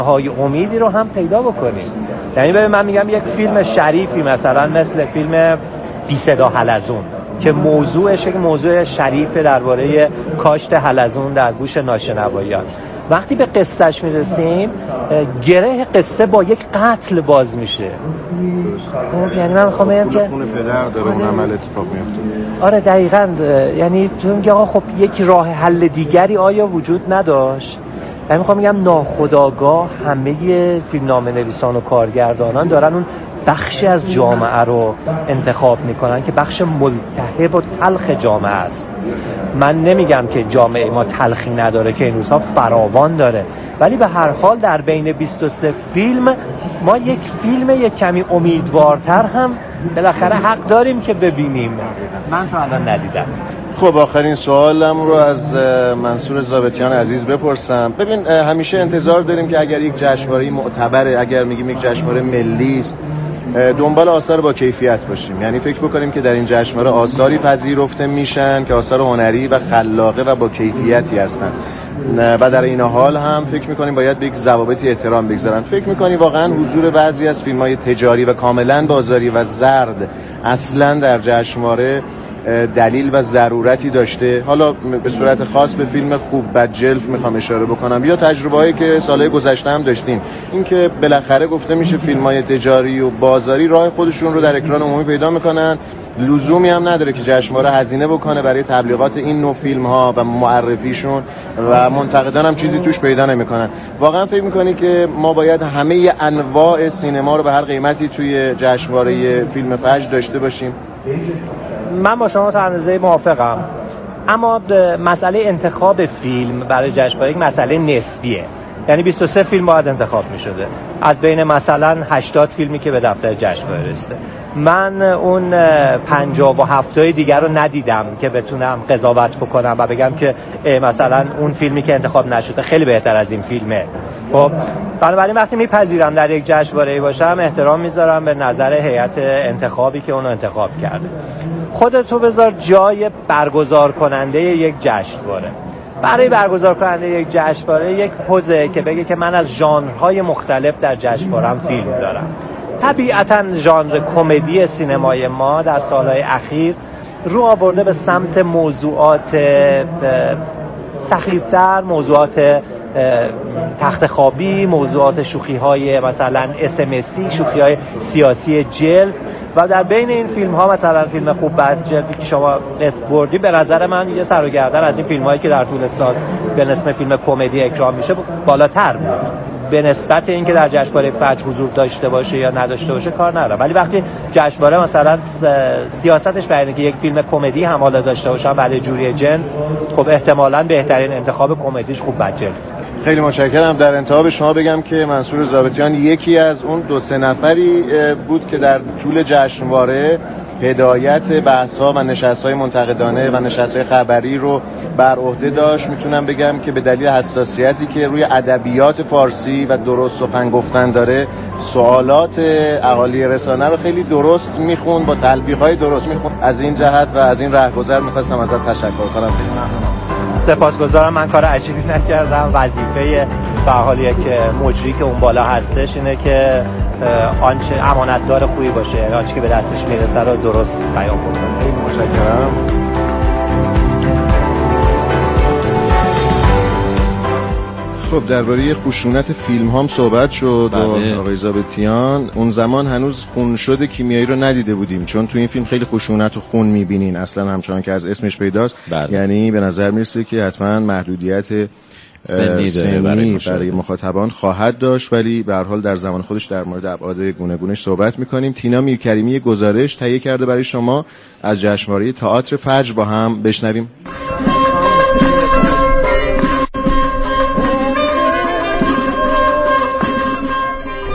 های امیدی رو هم پیدا بکنیم. یعنی ببین من میگم یک فیلم شریفی مثلا مثل فیلم بی صدا حلزون که موضوعش یک موضوع شریفه درباره کاشت حلزون در گوش ناشنوایان، وقتی به قصهش میرسیم گره قصه با یک قتل باز میشه. خب یعنی من میخوام بگم که خون پدر داره اون عمل اتفاق میفته. آره دقیقاً. یعنی تو میگی آقا خب یک راه حل دیگری آیا وجود نداشت؟ من میخوام بگم ناخودآگاه همه فیلمنامه نویسان و کارگردانان دارن اون بخشی از جامعه رو انتخاب میکنن که بخش ملتهب و تلخ جامعه است. من نمیگم که جامعه ما تلخی نداره، که این روزها فراوان داره، ولی به هر حال در بین 23 فیلم ما یک فیلم یک کمی امیدوارتر هم بالاخره حق داریم که ببینیم. من تو الان ندیدم. خب آخرین سوالم رو از منصور ضابطیان عزیز بپرسم. ببین همیشه انتظار داریم که اگر یک جشنواره معتبره، اگر میگیم یک جشنواره ملی است، دنبال آثار با کیفیت باشیم. یعنی فکر بکنیم که در این جشنواره آثاری پذیرفته میشن که آثار هنری و خلاقه و با کیفیتی هستن و در این حال هم فکر میکنیم باید به یک ضوابطی احترام بگذارن. فکر میکنیم واقعا حضور بعضی از فیلم‌های تجاری و کاملا بازاری و زرد اصلا در جشنواره دلیل و ضرورتی داشته؟ حالا به صورت خاص به فیلم خوب بد جلف میخوام اشاره بکنم، یا تجربه‌ای که سالهای گذشته هم داشتیم، اینکه بالاخره گفته میشه فیلم‌های تجاری و بازاری راه خودشون رو در اکران عمومی پیدا میکنن، لزومی هم نداره که جشنواره هزینه بکنه برای تبلیغات این نوع فیلم‌ها و معرفیشون و منتقدان هم چیزی توش پیدا نمیکنن. واقعا فکر میکنی که ما باید همه انواع سینما رو به هر قیمتی توی جشنواره فیلم فجر داشته باشیم؟ من با شما تا اندازه موافقم، اما مسئله انتخاب فیلم برای جشنواره یک مسئله نسبیه. یعنی 23 فیلم باید انتخاب می شده از بین مثلا 80 فیلمی که به دفتر جشنواره رسیده. من اون 57 دیگر رو ندیدم که بتونم قضاوت بکنم و بگم که مثلا اون فیلمی که انتخاب نشده خیلی بهتر از این فیلمه. خب بنابراین وقتی میپذیرم در یک جشنواره باشم، احترام میذارم به نظر هیئت انتخابی که اونو انتخاب کرده. خودتو بذار جای برگزار کننده یک جشنواره. برای برگزار کننده یک جشنواره یک پوزه که بگه که من از ژانرهای مختلف در جشنواره‌ام فیلم دارم. طبیعتاً ژانر کمدی سینمای ما در سالهای اخیر رو آورده به سمت موضوعات سخیفتر، موضوعات تخت خوابی، موضوعات شوخی‌های مثلا SMSی، شوخی‌های سیاسی جلف، و در بین این فیلم ها مثلا فیلم خوب بد جلفی که شما اسم بردی به نظر من یه سر و گردن از این فیلم هایی که در طول سال به نسبت فیلم کمدی اکرام میشه بالاتر بود. به نسبت اینکه در جشنواره فجر حضور داشته باشه یا نداشته باشه کار نداره، ولی وقتی جشنواره مثلا سیاستش بر اینه که یک فیلم کمدی هم حالا داشته باشه برای جوری جنس، خب احتمالاً بهترین انتخاب کمدیش خوب بد جلف. خیلی متشکرم. در انتها به شما بگم که منصور ضابطیان یکی از اون 2-3 نفری بود که در طول جشنواره هدایت بحث‌ها و نشست‌های منتقدانه و نشست‌های خبری رو بر عهده داشت. میتونم بگم که به دلیل حساسیتی که روی ادبیات فارسی و درست سخن گفتن داره، سوالات اهالی رسانه رو خیلی درست میخوند، با تلبیخ‌های درست میخوند. از این جهت و از این رهگذر می‌خواستم ازت تشکر کنم. سپاسگزارم. من کار عجیبی نکردم. وظیفه فعالیه که مجری که اون بالا هستش اینه که آنچه امانتدار خوبی باشه، یعنی آنچه که به دستش میرسه رو درست بیان بکنه. خیلی متشکرم. خب درباره خشونت فیلم هم صحبت شد و آقای ضابطیان اون زمان هنوز خونشد کیمیایی رو ندیده بودیم، چون تو این فیلم خیلی خشونت و خون میبینین اصلا همچنان که از اسمش پیداست. یعنی به نظر میرسه که حتما محدودیت سنی برای مخاطبان خواهد داشت، ولی به هر حال در زمان خودش در مورد ابعاد گوناگونش صحبت میکنیم. تینا میرکریمی گزارش تهیه کرده برای شما از جشنواره تئاتر فجر، با هم بشنویم.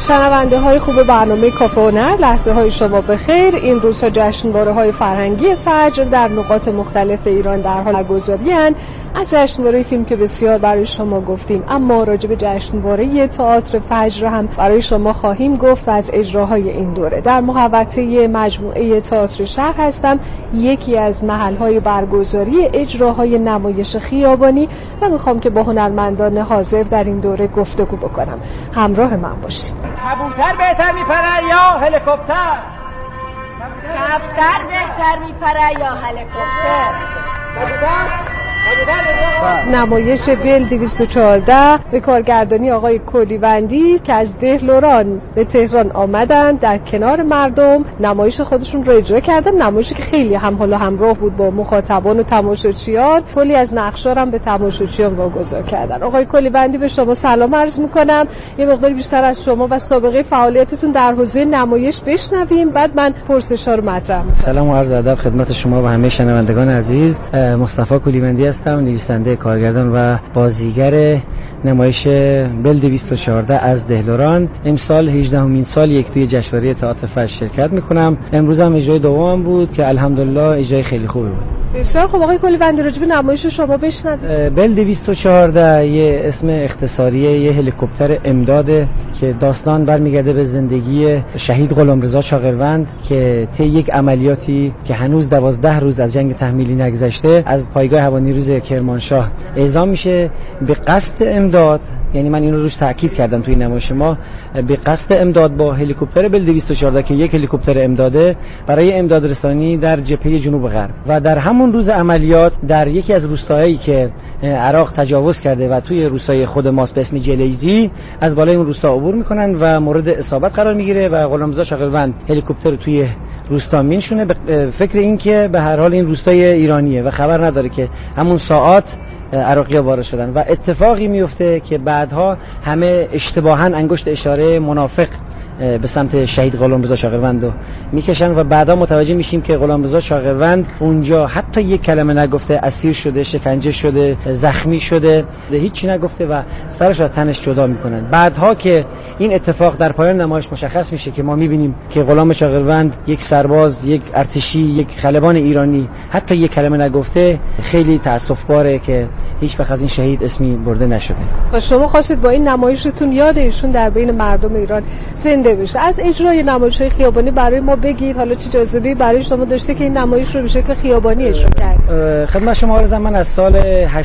شنونده های خوب برنامه کافه هنر، لحظه های شما بخیر. این روزها جشنواره های فرهنگی فجر در نقاط مختلف ایران در حال برگزاری اند. از جشنواره فیلم که بسیار برای شما گفتیم، اما راجع به جشنواره تئاتر فجر هم برای شما خواهیم گفت و از اجراهای این دوره. در محوطه مجموعه تئاتر شهر هستم، یکی از محل‌های برگزاری اجراهای نمایش خیابانی، و میخوام که با هنرمندان حاضر در این دوره گفتگو بکنم. همراه من باشید. کبوتر بهتر میپره یا هلیکوپتر؟ کفتر بهتر میپره یا هلیکوپتر؟ نمایش بل 214 به کارگردانی آقای کلیوندی که از دهلوران به تهران آمدن، در کنار مردم نمایش خودشون رو اجرا کردن. نمایشی که خیلی هم حالا همراه بود با مخاطبان و تماشاچیان، کلی از نقشا هم به تماشاچیان واگذار کردن. آقای کلیوندی به شما سلام عرض میکنم. یه مقدار بیشتر از شما و سابقه فعالیتتون در حوزه نمایش بشنویم، بعد من پرسش‌ها رو مطرح می‌کنم. سلام و عرض ادب خدمت شما و همه شنوندگان عزیز. مصطفی کلیوندی هستم، نویسنده، کارگردان و بازیگر نمایش بل 214 از دهلوران. امسال 18مین سال یک توی جشنواره تئاتر فجر شرکت میکنم. امروز هم اجرای دومم بود که الحمدلله اجرای خیلی خوبی بود. بسیار خب آقای کلیوندی، راجع به نمایش شما بشنویم. بل 214 یه اسم اختصاریه یه هلیکوپتر امداده که داستان برمیگرده به زندگی شهید غلامرضا شاغروند که طی یک عملیاتی که هنوز 12 روز از جنگ تحمیلی نگذشته از پایگاه هوانیروز کرمانشاه اعزام میشه به قصد امداد. یعنی من اینو روش تاکید کردم توی نمایش ما، به قصد امداد با هلیکوپتر بل 214 که یک هلیکوپتر امداده برای امداد رسانی در جبهه جنوب غرب. و در همون روز عملیات در یکی از روستاهایی که عراق تجاوز کرده و توی روستای خود ماست به اسم جلیزی، از بالای اون روستا عبور میکنن و مورد اصابت قرار میگیره و غلامرضا شاغروند هلیکوپتر رو توی روستا مینشونه به فکر این که به هر حال این روستای ایرانیه و خبر نداره که همون ساعات عراقی‌ها وارد شدن و اتفاقی میفته که بعدها همه اشتباهاً انگشت اشاره منافق به سمت شهید غلامرضا شاغروند رو میکشن و بعدا متوجه میشیم که غلامرضا شاغروند اونجا حتی یک کلمه نگفته، اسیر شده، شکنجه شده، زخمی شده، هیچی نگفته و سرش از تنش جدا میکنن. بعدها که این اتفاق در پایان نمایش مشخص میشه که ما میبینیم که غلام شاغروند یک سرباز، یک ارتشی، یک خلبان ایرانی حتی یک کلمه نگفته. خیلی تأسف‌باره که هیچ وقت از این شهید اسمی برده نشده. و شما خواستید با این نمایشتون یاد ایشون در بین مردم ایران زنده بشه. از اجرای نمایش‌های خیابانی برای ما بگید، حالا چه جاذبه‌ای برای شما داشته که این نمایش رو به شکل خیابانی اجرا کردید؟ خدمت شما عرضم، من از سال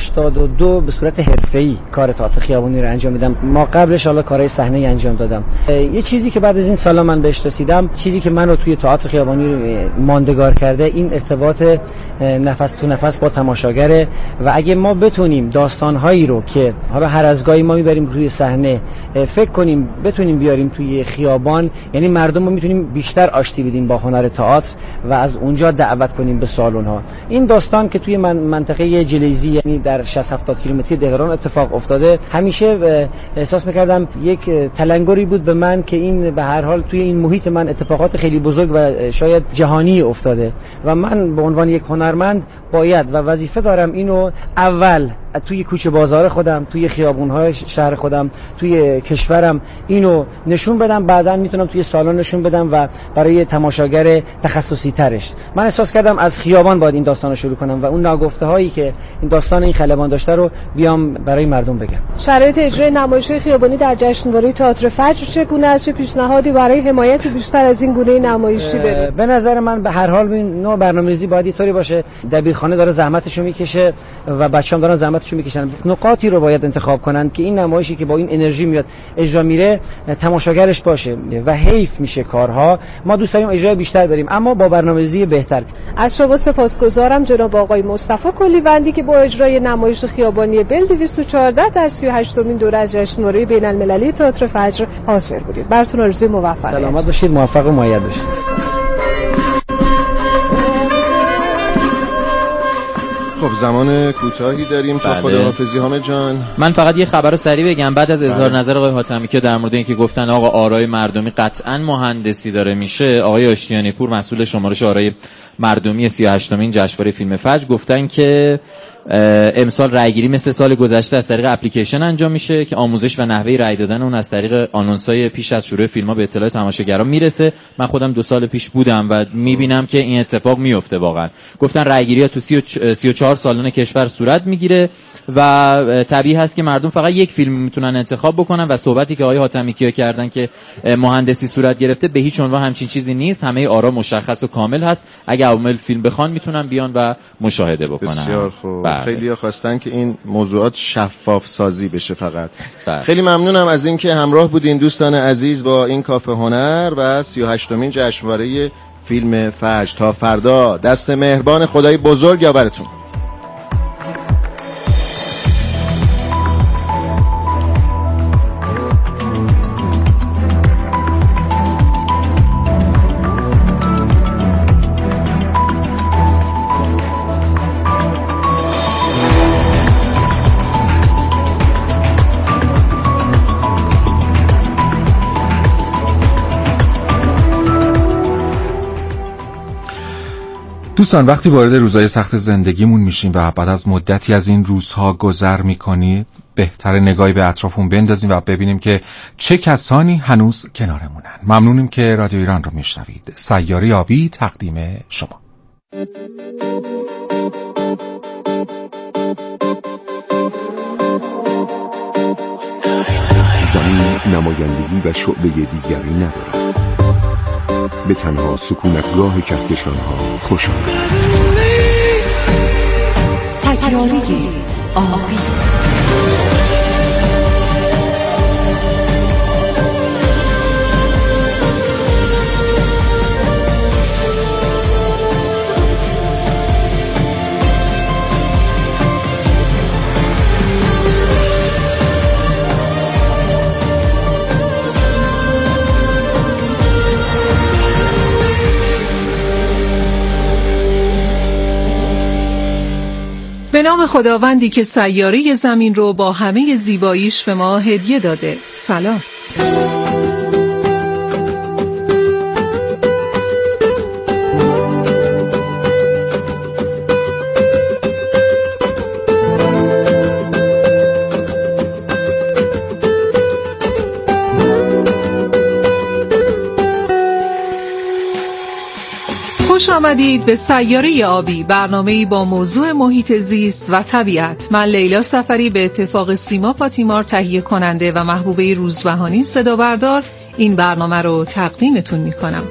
82 به صورت حرفه‌ای کار تئاتر خیابانی رو انجام میدم. ما قبلش حالا کارهای صحنه‌ای انجام دادم. یه چیزی که بعد از این سالا من بهش رسیدم، چیزی که منو توی تئاتر خیابانی ماندگار کرده، این ارتباط نفس تو نفس با تماشاگره. و اگه ما بتونیم داستان‌هایی رو که حالا هر از گاهی ما میبریم روی صحنه فکر کنیم بتونیم بیاریم توی خیابان، یعنی مردم رو میتونیم بیشتر آشتی بدیم با هنر تئاتر و از اونجا دعوت کنیم به سالن‌ها. این داستان که توی منطقه جلیزی، یعنی در 60-70 کیلومتری دهران اتفاق افتاده، همیشه احساس می‌کردم یک تلنگری بود به من که این به هر حال توی این محیط من اتفاقات خیلی بزرگ و شاید جهانی افتاده و من به عنوان یک هنرمند باید و وظیفه دارم اینو اول توی کوچه بازار خودم، توی خیابون‌های شهر خودم، توی کشورم اینو نشون بدم، بعداً میتونم توی سالن نشون بدم و برای تماشاگر تخصصی ترش. من احساس کردم از خیابان باید این داستانو شروع کنم و اون ناگفته‌هایی که این داستان این خلبان داشته رو بیام برای مردم بگم. شرایط اجرای نمایش‌های خیابانی در جشنواره تئاتر فجر چگونه است؟ چه پیشنهادی برای حمایت بیشتر از این گونه نمایشی دارید؟ به نظر من به هر حال این نوع برنامه‌ریزی باید اینطوری باشه، دبیرخانه داره زحمتشو میکشه و بچه‌ام دارن زحمتشو میکشن، نقاطی رو باید انتخاب کنن که این نمایشی که با این انرژی میاد اجرا میره تماشاگرش باشه و حیف میشه کارها. ما دوست داریم اجرای بیشتر بریم اما با برنامه‌ریزی بهتر. از شما سپاسگزارم جناب آقای مصطفی کلیوندی که با اجرای نمایش خیابانی بل 214 در 38مین دوره از جشنواره بین‌المللی تئاتر فجر حاضر بودید. براتون آرزوی موفقیت. سلامت باشید، موفق و مؤید باشید. خب زمان کوتاهی داریم تا خداحافظی حامد جان. من فقط یه خبر سریع بگم بعد از اظهار نظر آقای حاتمی که در مورد اینکه گفتن آقا آرای مردمی قطعاً مهندسی داره میشه، آقای آشتیانی پور مسئول شمارش آرای مردمی 38مین جشنواره فیلم فجر گفتن که امسال رایگیری مثل سال گذشته از طریق اپلیکیشن انجام میشه که آموزش و نحوه رای دادن اون از طریق آنونس‌های پیش از شروع فیلم‌ها به اطلاع تماشاگران میرسه. من خودم 2 سال پیش بودم و میبینم که این اتفاق میفته. واقعا گفتن رایگیری‌ها تو 34 سالن کشور صورت میگیره و طبیعی هست که مردم فقط یک فیلم میتونن انتخاب بکنن و صحبتی که آقای حاتمی کیا کردن که مهندسی صورت گرفته به هیچ عنوان همچین چیزی نیست. همه آرا مشخص و کامل هست. اگه عوامل فیلم بخوان میتونن بیان و مشاهده بکنن. بسیار خوب. خیلی‌ها خواستن که این موضوعات شفاف سازی بشه فقط. خیلی ممنونم از اینکه همراه بودین دوستان عزیز با این کافه هنر و 38مین جشنواره فیلم فجر. تا فردا دست مهربان خدای بزرگ یاورتون. دوستان وقتی وارد روزهای سخت زندگیمون میشیم و بعد از مدتی از این روزها گذر میکنید بهتر نگاهی به اطرافمون بندازیم و ببینیم که چه کسانی هنوز کنارمونن. ممنونیم که رادیو ایران رو میشنوید. سیاره آبی تقدیم شما. زمین نمایندگی و شعبه دیگری ندارد. به تنها سکونتگاه کهکشان‌ها خوش آمد. سیاره آبی. به نام خداوندی که سیاره زمین رو با همه زیباییش به ما هدیه داده. سلام. خوش آمدید به سیاره آبی، برنامه‌ای با موضوع محیط زیست و طبیعت. من لیلا صفری به اتفاق سیما پاتیمار تهیه کننده و محبوبه روزبهانی صدا بردار این برنامه رو تقدیمتون می‌کنم.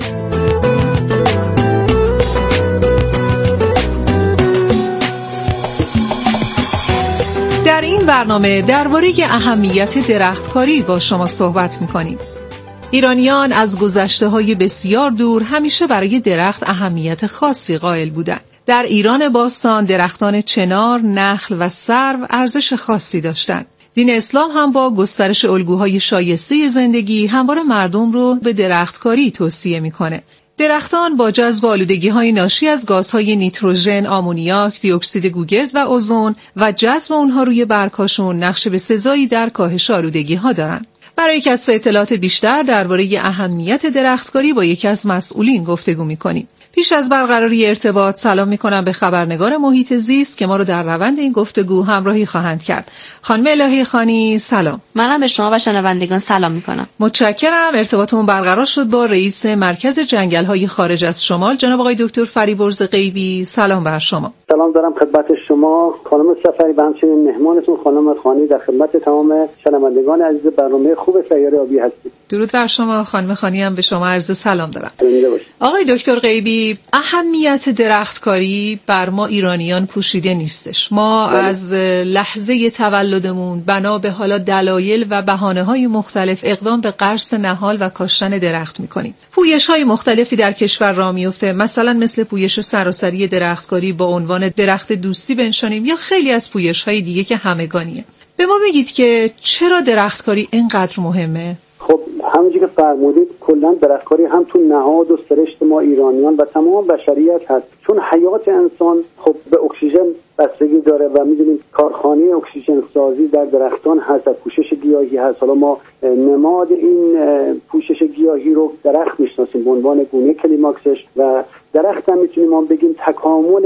در این برنامه درباره اهمیت درختکاری با شما صحبت می‌کنیم. ایرانیان از گذشته‌های بسیار دور همیشه برای درخت اهمیت خاصی قائل بودند. در ایران باستان درختان چنار، نخل و سرو ارزش خاصی داشتند. دین اسلام هم با گسترش الگوهای شایسته زندگی همواره مردم رو به درختکاری توصیه میکنه. درختان با جذب آلودگی‌های ناشی از گازهای نیتروژن، آمونیاک، دی اکسید گوگرد و اوزون و جذب اونها روی برگ‌هاشون نقش بسزایی در کاهش آلودگی‌ها دارن. برای کسب اطلاعات بیشتر درباره اهمیت درختکاری با یکی از مسئولین گفتگو می‌کنیم. پیش از برقراری ارتباط سلام می‌کنم به خبرنگار محیط زیست که ما رو در روند این گفتگو همراهی خواهند کرد. خانم الهی خانی سلام. منم به شما و شنوندگان سلام می‌کنم. متشکرم. ارتباطمون برقرار شد با رئیس مرکز جنگل‌های خارج از شمال جناب آقای دکتر فریبرز غیبی. سلام بر شما. سلام دارم خدمت شما خانم صفری و همچنین مهمانتون خانم خانی، در خدمت تمام شنوندگان عزیز برنامه خوب سیاره آبی هستید. درود بر شما خانم خانی، هم به شما عرض سلام دارم. آقای دکتر غیبی، اهمیت درختکاری بر ما ایرانیان پوشیده نیستش. ما از لحظه تولدمون بنا به حالا دلایل و بهانه‌های مختلف اقدام به غرس نهال و کاشتن درخت می‌کنیم. پویش‌های مختلفی در کشور راه میفته، مثلا مثل پویش سراسری درختکاری با عنوان درخت دوستی بنشانیم یا خیلی از پویش‌های دیگه که همگانیه. به ما بگید که چرا درختکاری اینقدر مهمه؟ خب همونجوری که فرمودید کلا درختکاری هم تو نهاد و سرشت ما ایرانیان و تمام بشریت هست، چون حیات انسان خب به اکسیژن بستگی داره و میدونیم کارخانه اکسیژن سازی در درختان هست، در پوشش گیاهی هست. حالا ما نماد این پوشش گیاهی رو درخت میشناسیم به عنوان گونه کلیماکسش و درخت هم میتونیم ما بگیم تکامل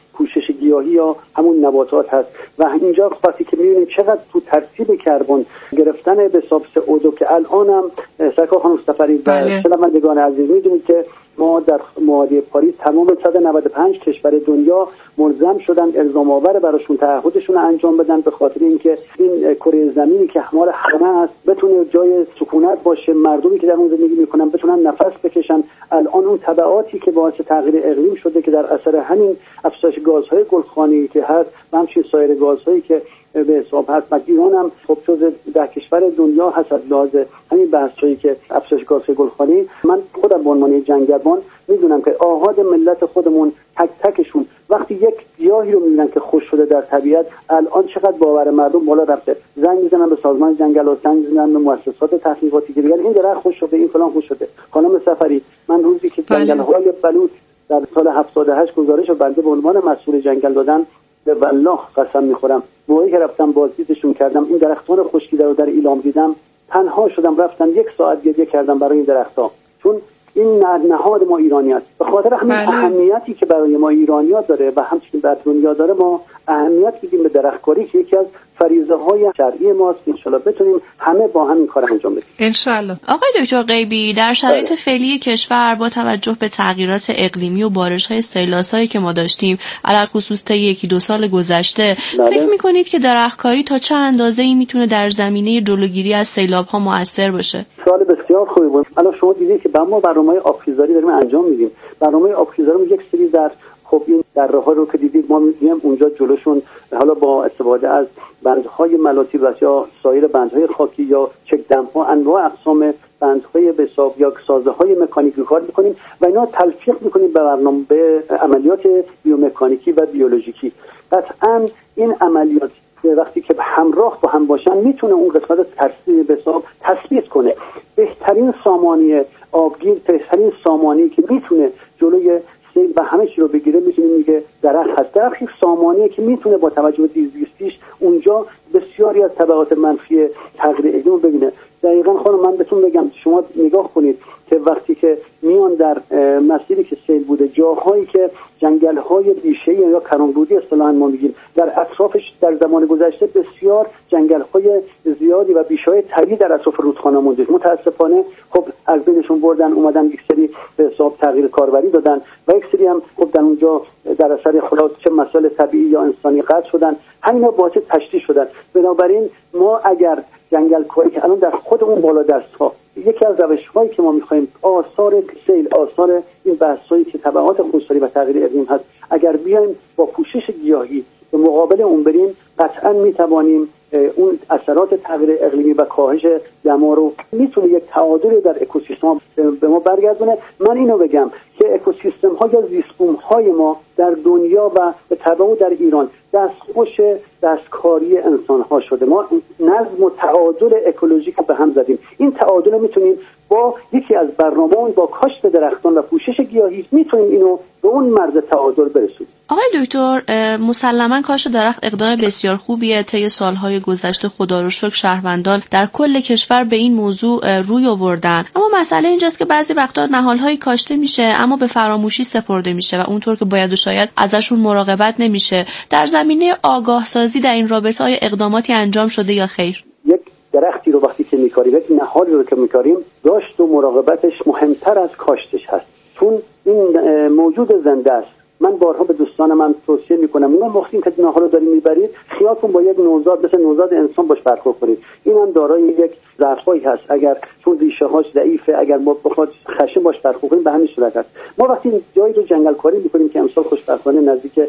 پوشش گیاهی یا همون نباتات هست. و اینجا وقتی که می‌بینیم چقدر تو ترسیب کربن گرفتن به حساب CO2 که الانم سرکار خانم سفری و شنوندگان عزیز می‌دونید که ما در معاهده پاریس تمام 195 کشور دنیا ملزم شدن الزام آور براشون تعهدشون رو انجام بدن به خاطر اینکه این کره زمینی که مال همه است بتونه جای سکونت باشه، مردمی که در اون زندگی میکنن بتونن نفس بکشن. الان اون تبعاتی که باعث تغییر اقلیم شده که در اثر همین افزایش گازهای گلخانه‌ای که هست و همچنین سایر گازهایی که به حساب هست، و ایران هم خب جز 10 کشور دنیا هست از لحاظ همین بحثایی که افزایش گازهای گلخانه‌ای. من خودم به عنوان جنگلبان میدونم که آحاد ملت خودمون تک تکشون وقتی یک گیاهی رو میبینن که خوش شده در طبیعت، الان چقدر باور مردم بالا رفته، زنگ میزنن به سازمان جنگلات، زنگ میزنن به مؤسسات تحقیقاتی که میگن این درخت خوش شده، این فلان خوش شده. خانم سفری، من روزی که جنگل‌های بلوط در سال 78 گزارش رو بنده به عنوان مسئول جنگل دادن، به والله قسم میخورم موقعی که رفتم بازدیدشون کردم، این درختان خشکیده رو در ایلام دیدم، تنها شدم رفتم 1 ساعت گریه کردم برای این درخت‌ها، چون این نهاد ما ایرانی است. به خاطر همین اهمیتی که برای ما ایرانی‌ها داره و همچنین در دنیا داره، ما اهمیت میدیم به درختکاری که یکی از فریضه‌های شرعی ماست. ان شاءالله بتونیم همه با هم این کار انجام بدیم. ان شاءالله. آقای دکتر غیبی، در شرایط فعلی کشور با توجه به تغییرات اقلیمی و بارش‌های سیلاسایی که ما داشتیم، علاوه خصوص تا 1-2 سال گذشته، فکر می‌کنید که درختکاری تا چه اندازه‌ای میتونه در زمینه جلوگیری از سیلاب‌ها مؤثر باشه؟ سوال بسیار خوبی بود. الان شما دیدید که ما برنامه‌های آبخیزاری داریم انجام میدیم. برنامه آبخیزاری یک سری در خب این دره‌ها رو که دیدید ما می‌گیم اونجا جلوشون حالا با استفاده از بندهای ملاطی و یا سایر بندهای خاکی یا چک دم‌ها انواع اقسام بندهای به حساب یا سازه‌های مکانیکی کار می‌کنیم و اینا تلفیق می‌کنیم به برنامه به عملیات بیومکانیکی و بیولوژیکی. قطعاً این عملیات وقتی که همراه با هم باشن میتونه اون قسمت ترسیب به حساب تثبیت کنه. بهترین سامانه آبگیر، بهترین سامانه‌ای که میتونه جلوی سیل و همه چی رو بگیره، میتونیم میگه درخت هست. درخت یک سامانه‌ای که میتونه با توجه به زیستیش اونجا بسیاری از تبعات منفی تغییر اقلیم رو ببینه. دقیقاً خانم من بهتون بگم، شما نگاه کنید که وقتی که میان در مسیری که سیل بوده، جاهایی که جنگل‌های بیشه یا کرانرودی اصطلاحاً ما میگیم در اطرافش در زمان گذشته بسیار جنگل‌های زیادی و بیشه‌های طبیعی در اطراف رودخانه مونده. متأسفانه خب از بینشون بردن، اومدن یک سری به حساب تغییر کاربری دادن و یک سری هم خب در اونجا در اثر خلاص چه مسائل طبیعی یا انسانی قطع شدن، همینا باعث تشدید شدن. بنابراین ما اگر جنگل کاری که الان در خود اون بالادست‌ها یکی از روش‌هایی که ما می‌خوایم آثار سیل، آثار این بحثایی که تبعات خشکسالی و تغییر اقلیم هست، اگر بیایم با پوشش گیاهی به مقابل اون بریم، قطعاً می‌توانیم اون اثرات تغییر اقلیمی و کاهش دما رو میتونه یک تعادل در اکوسیستم به ما برگردونه. من اینو بگم که اکوسیستم ها یا زیست بوم های ما در دنیا و به تبع در ایران دستخوش دستکاری انسان ها شده. ما نظم و تعادل اکولوژیک به هم زدیم. این تعادل میتونیم با یکی از برنامه‌مون با کاشت درختان و پوشش گیاهی میتونیم اینو به اون مرز تعادل برسونیم. آقای دکتر، مسلماً کاشت درخت اقدام بسیار خوبیه. طی سالهای گذشته خدا رو شکر شهروندان در کل کشور به این موضوع روی آوردن، اما مسئله اینجاست که بعضی وقتا نهال‌هایی کاشته میشه اما به فراموشی سپرده میشه و اونطور که باید و شاید ازشون مراقبت نمیشه. در زمینه آگاه سازی در این رابطه آیا اقداماتی انجام شده یا خیر؟ یک درختی رو وقتی که میکاریم، یک نهالی رو که میکاریم، داشت و مراقبتش مهمتر از کاشتش هست، چون این موجود زنده است. من بارها به دوستان من توصیه میکنم اون وقتی که نهال رو دارید میبرید، خیالتون با یک نوزاد مثل نوزاد انسان باش برخورد کنید. این هم دارای یک ضعفایی هست، اگر چون ریشه هاش ضعیفه، اگر ما بخواد خشن باش برخورد کنیم به همین صورت است. ما وقتی جایی رو جنگل کاری میکنیم که امسال خوشبختانه نزدیک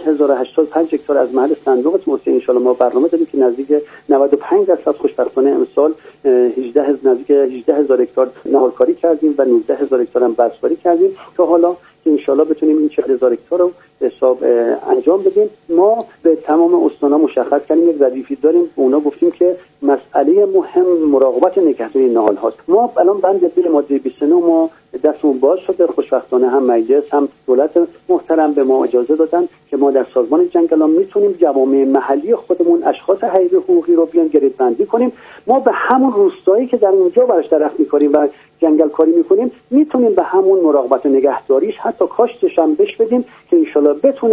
40085 هکتار از محل صندوق توسعه ان شاءالله ما برنامه داریم که نزدیک 95% خوشبختانه امسال نزدیک 18000 هکتار نهالکاری کردیم و 19000 هکتار هم بذرکاری کردیم که حالا که انشالله بتونیم این 40000 هکتار رو حساب انجام بدیم. ما به تمام استان‌ها مشخص کردیم یک وظیفه داریم، اونا گفتیم که مسئله مهم مراقبت نگهداری نهال هاست. ما الان بند بیل ماده 29 ما دستمون باز شده، خوشبختانه هم مجلس هم دولت محترم به ما اجازه دادن که ما در سازمان جنگلان میتونیم جوامع محلی خودمون اشخاص حقیقی حقوقی رو بیان گرید بندی کنیم. ما به همون روستایی که در اونجا براش درخت می‌کاریم و جنگل کاری می‌کنیم میتونیم به همون مراقبت نگهداریش حتی کاشتش هم بش بدیم که انشالله بتونه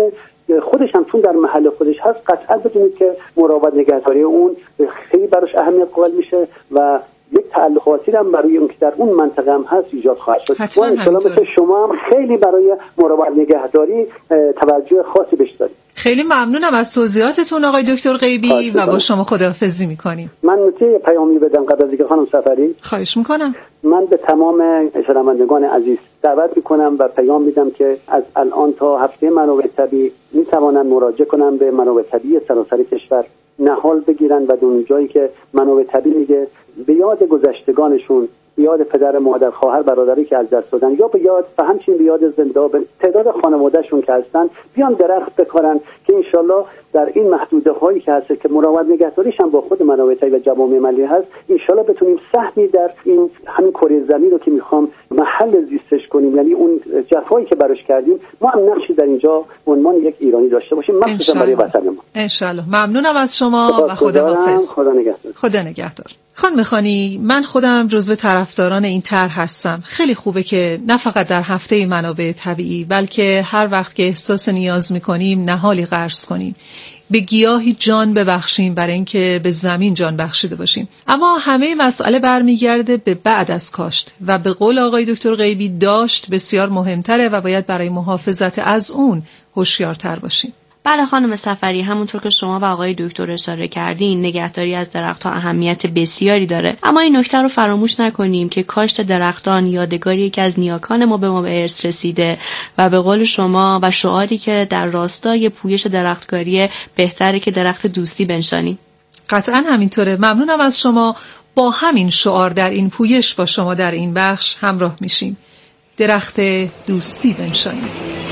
خودش هم چون در محل خودش هست، قطعا بدونید که مراقبت نگهداری اون خیلی براش اهمیت قائل میشه و یک تعلقاتی هم برای اون که در اون منطقه هم هست ایجاد خواهد شد. ما انشالله مثل شما هم خیلی برای مراقبت نگهداری توجه خاصی بهش داریم. خیلی ممنونم از توضیحاتتون آقای دکتر غیبی و با شما خداحافظی میکنیم. من نکته پیامی بدم قبل از اینکه خانم سفری. خواهش میکنم. من به تمام شنوندگان عزیز دعوت میکنم و پیام میدم که از الان تا هفته منابع طبیعی میتوانند مراجعه کنن به منابع طبیعی سراسر کشور، نهال بگیرن و اون جایی که منابع طبیعی میگه به یاد گذشتگانشون، به یاد پدر، مادر، خواهر، برادری که از دست دادن، یا به یاد و همچنین به یاد زنده به تعداد خانوادهشون که هستن، بیان درخت بکارن که انشالله در این محدوده هایی که هست که مراقبت نگهداریش هم با خود منابع طبیعی و جوامع ملی هست، انشالله بتونیم سهمی در این همین کره زمین رو که میخوام محل زیستش کنیم، یعنی اون جفایی که براش کردیم، ما هم نقشی در اینجا عنوان یک ایرانی داشته باشیم، مخصوصا برای وطن ما. انشالله. ممنونم از شما و خداحافظ. خدا نگهدار. خدا نگهدار. خانم خانی، من خودم جزو طرفداران این طرح هستم. خیلی خوبه که نه فقط در هفته منابع طبیعی، بلکه هر وقت که احساس نیاز می‌کنیم نهالی غرس کنیم، به گیاهی جان ببخشیم برای اینکه به زمین جان بخشیده باشیم. اما همه مسئله برمیگرده به بعد از کاشت و به قول آقای دکتر غیبی داشت بسیار مهمتره و باید برای محافظت از اون هوشیارتر باشیم. بله خانم سفری، همونطور که شما و آقای دکتر اشاره کردین، نگهداری از درخت‌ها اهمیت بسیاری داره، اما این نکته رو فراموش نکنیم که کاشت درختان یادگاری که از نیاکان ما به ارث رسیده و به قول شما و شعاری که در راستای پویش درختکاری بهتره که درخت دوستی بنشانیم. قطعاً همینطوره. ممنونم از شما. با همین شعار در این پویش با شما در این بخش همراه میشیم. درخت دوستی بنشانیم.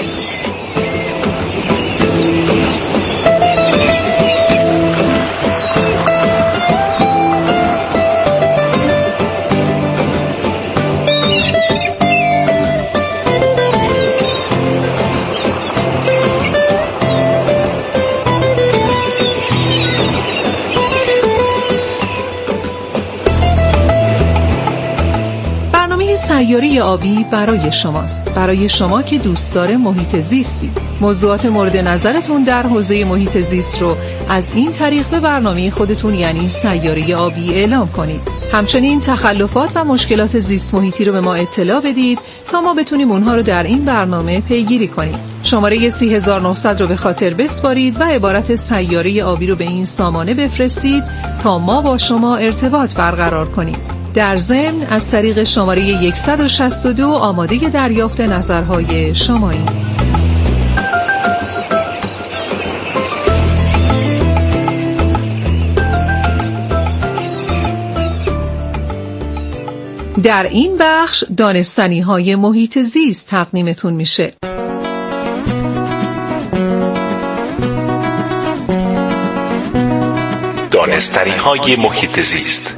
سیاره آبی برای شماست، برای شما که دوستدار محیط زیستید. موضوعات مورد نظرتون در حوزه محیط زیست رو از این طریق به برنامه خودتون یعنی سیاره آبی اعلام کنید. همچنین تخلفات و مشکلات زیست محیطی رو به ما اطلاع بدید تا ما بتونیم اونها رو در این برنامه پیگیری کنیم. شماره 30900 رو به خاطر بسپارید و عبارت سیاره آبی رو به این سامانه بفرستید تا ما با شما ارتباط برقرار کنیم. در ضمن از طریق شماره 162 آماده دریافت نظرهای شماییم. در این بخش دانستنی‌های محیط زیست تقدیمتون میشه. دانستنی‌های محیط زیست.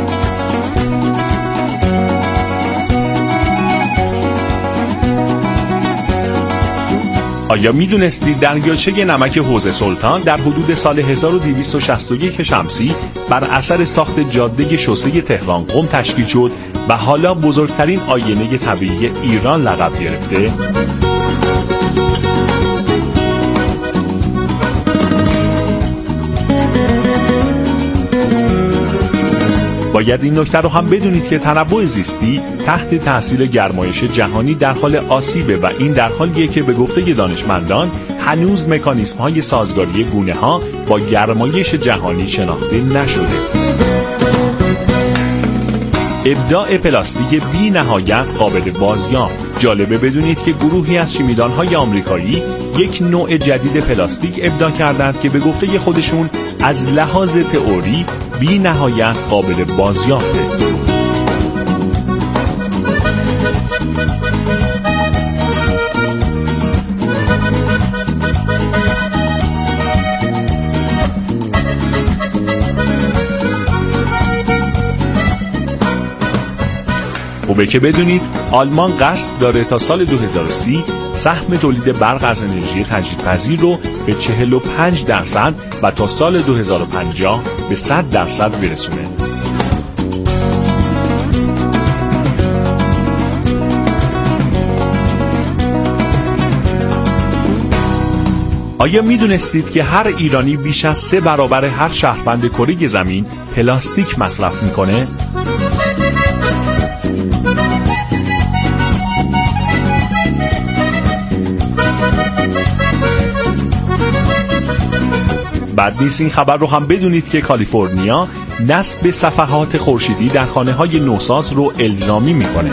آیا میدونستید دریاچه نمک حوض سلطان در حدود سال 1261 شمسی بر اثر ساخت جاده شوسه تهران قم تشکیل شد و حالا بزرگترین آینه طبیعی ایران لقب گرفته؟ باید این نکته رو هم بدونید که تنوع زیستی تحت تاثیر گرمایش جهانی در حال آسیبه و این در حالیه که به گفته دانشمندان هنوز مکانیزم‌های سازگاری گونه‌ها با گرمایش جهانی شناخته نشده. ابداع پلاستیک بی نهایت قابل بازیافت. جالبه بدونید که گروهی از شیمیدان‌های آمریکایی یک نوع جدید پلاستیک ابداع کردند که به گفته خودشون از لحاظ تئوری بی نهایت قابل بازیافته. خوبه که بدونید آلمان قصد داره تا سال 2030 سهم تولید برق از انرژی تجدیدپذیر رو به 45% و تا سال 2050 به 100% برسونه. آیا میدونستید که هر ایرانی بیش از 3 برابر هر شهروند کره زمین پلاستیک مصرف میکنه؟ بعد نیست این خبر رو هم بدونید که کالیفرنیا نصب صفحات خورشیدی در خانه‌های نوساز رو الزامی میکنه.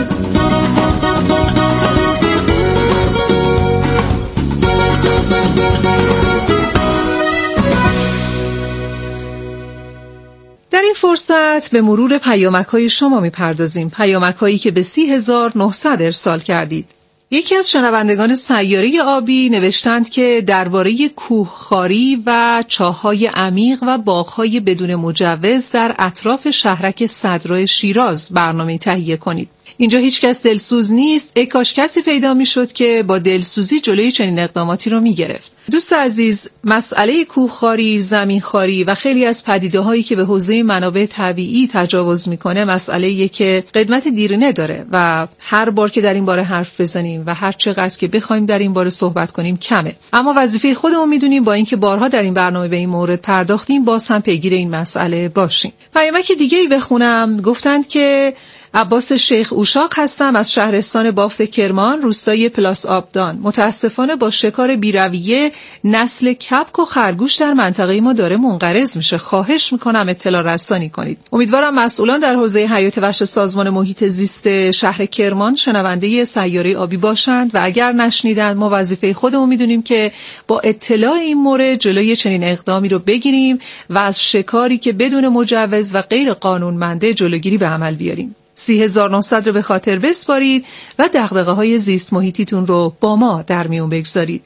در این فرصت به مرور پیامک‌های شما می‌پردازیم، پیامک‌هایی که به 30,900 ارسال کردید. یکی از شنوندگان سیاره آبی نوشتند که درباره کوهخواری و چاه‌های عمیق و باغ‌های بدون مجوز در اطراف شهرک صدرا شیراز برنامه تهیه کنید. اینجا هیچ کس دلسوز نیست، ای کاش کسی پیدا میشد که با دلسوزی جلوی چنین اقداماتی رو میگرفت. دوست عزیز، مسئله کوهخواری، زمینخواری و خیلی از پدیده‌هایی که به حوزه منابع طبیعی تجاوز میکنه مسئله‌ایه که قدمت دیرینه داره و هر بار که در این باره حرف بزنیم و هر چقدر که بخوایم در این باره صحبت کنیم کمه. اما وظیفه خودمون میدونیم، با اینکه بارها در این برنامه به این مورد پرداختیم باز هم پیگیر این مسئله باشیم. پیامک دیگه‌ای بخونم. گفتند که عباس شیخ اوشاق هستم از شهرستان بافت کرمان، روستای پلاس آبدان. متاسفانه با شکار بی‌رویه نسل کبک و خرگوش در منطقه ما داره منقرض میشه. خواهش میکنم اطلاع رسانی کنید. امیدوارم مسئولان در حوزه حیات وحش سازمان محیط زیست شهر کرمان شنونده سیاره آبی باشند و اگر نشنیدند ما وظیفه خودمون میدونیم که با اطلاع این مورد جلوی چنین اقدامی رو بگیریم و از شکاری که بدون مجوز و غیر قانونمنده جلوگیری به عمل بیاریم. 30,900 رو به خاطر بسپارید و دغدغه‌های زیست محیطیتون رو با ما در میون بگذارید.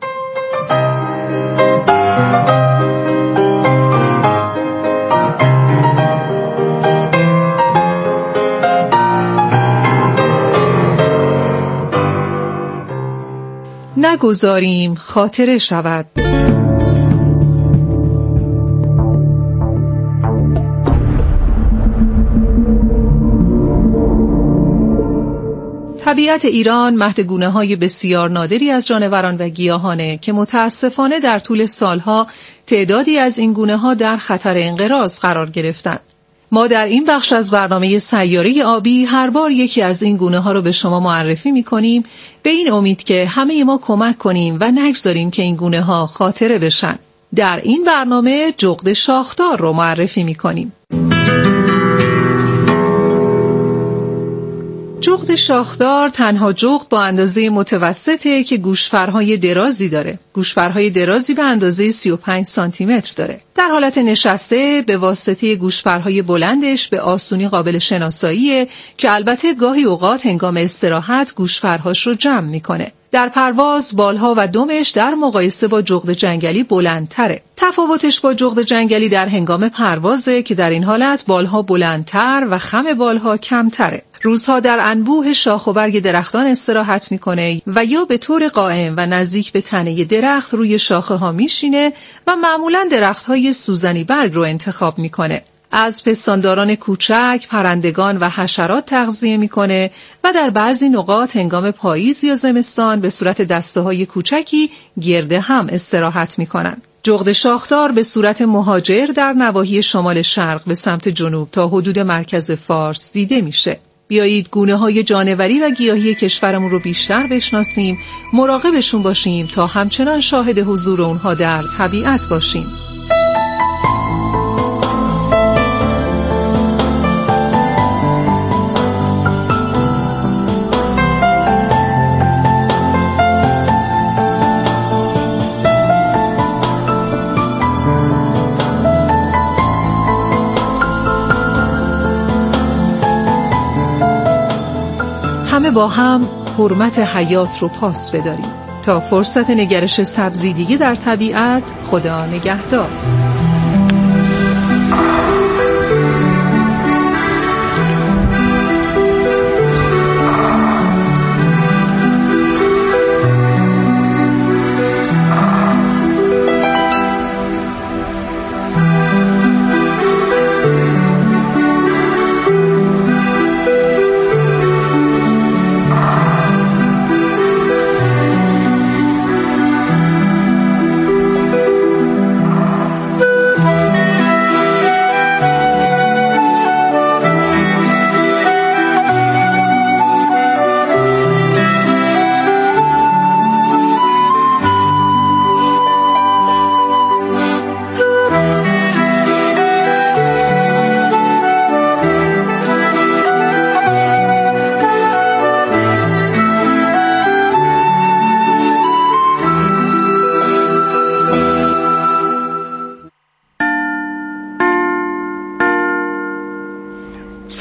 نگذاریم خاطره شود. طبیعت ایران مهد گونه‌های بسیار نادری از جانوران و گیاهانه که متاسفانه در طول سالها تعدادی از این گونه‌ها در خطر انقراض قرار گرفتند. ما در این بخش از برنامه سیاره آبی هر بار یکی از این گونه‌ها رو به شما معرفی می‌کنیم به این امید که همه ما کمک کنیم و نگذاریم که این گونه‌ها خاطره بشن. در این برنامه جغد شاخدار رو معرفی می‌کنیم. جغد شاخدار تنها جغد با اندازه متوسطه که گوشفرهای درازی داره. گوشفرهای درازی به اندازه 35 سانتی متر داره. در حالت نشسته به واسطه گوشفرهای بلندش به آسونی قابل شناساییه که البته گاهی اوقات هنگام استراحت گوشفرهاش رو جمع میکنه. در پرواز بالها و دمش در مقایسه با جغد جنگلی بلندتره. تفاوتش با جغد جنگلی در هنگام پروازه که در این حالت بالها بلندتر و خم بالها کمتره. روزها در انبوه شاخ و برگ درختان استراحت میکنه و یا به طور قائم و نزدیک به تنه درخت روی شاخه ها میشینه و معمولاً درخت‌های سوزنی برگ رو انتخاب میکنه. از پستانداران کوچک، پرندگان و حشرات تغذیه میکنه و در بعضی نقاط هنگام پاییز یا زمستان به صورت دسته‌های کوچکی گرد هم استراحت میکنن. جغد شاخدار به صورت مهاجر در نواحی شمال شرق به سمت جنوب تا حدود مرکز فارس دیده میشه. بیایید گونه‌های جانوری و گیاهی کشورمون رو بیشتر بشناسیم، مراقبشون باشیم تا همچنان شاهد حضور اونها در طبیعت باشیم. همه با هم حرمت حیات رو پاس بداریم. تا فرصت نگرش سبزی دیگه در طبیعت، خدا نگهدار.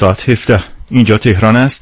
ساعت 17. اینجا تهران است.